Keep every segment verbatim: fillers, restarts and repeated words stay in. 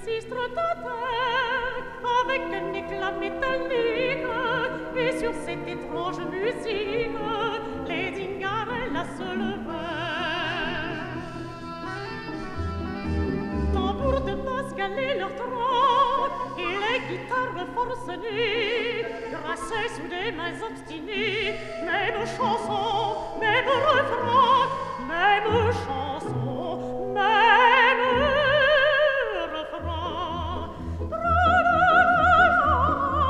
registre de terre, avec un éclat métallique, et sur cette étrange musique, les dingarellas se levèrent. Tambour de basse galaient leur train, et les guitares forcenées grassaient sous des mains obstinées. Même chanson, même refrain, même chanson, même refrain. Tra-la-la-la,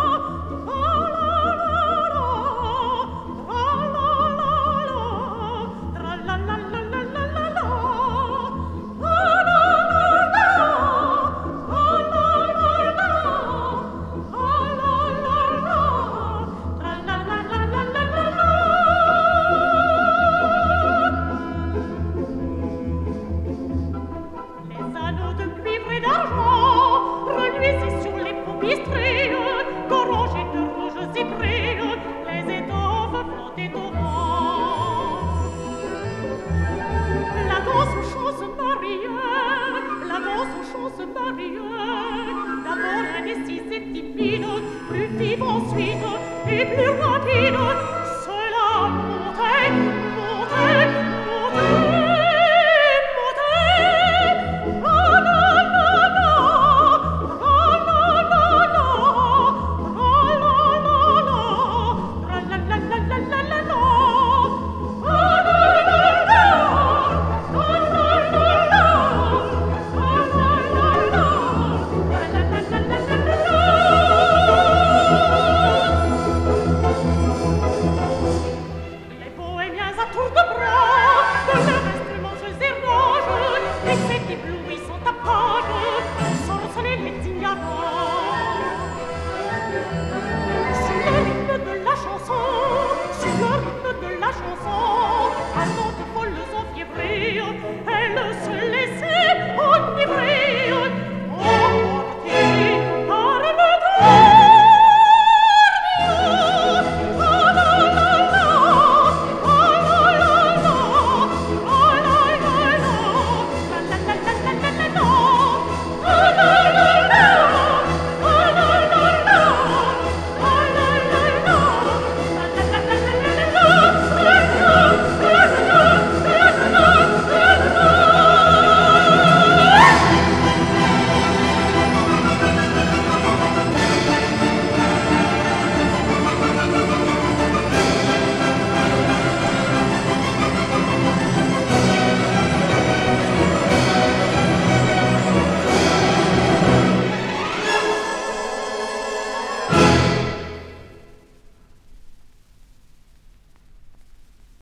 tra-la-la-la, tra-la-la-la-la-la-la, les anneaux de cuivre et d'argent reluisaient sur les peaux bistrées, gorgées de rouges cyprès, les étoffes flottaient au vent. La danse aux chants se mariait, la danse aux chants se mariait, d'abord indécise et timide, plus vive ensuite et plus rapide.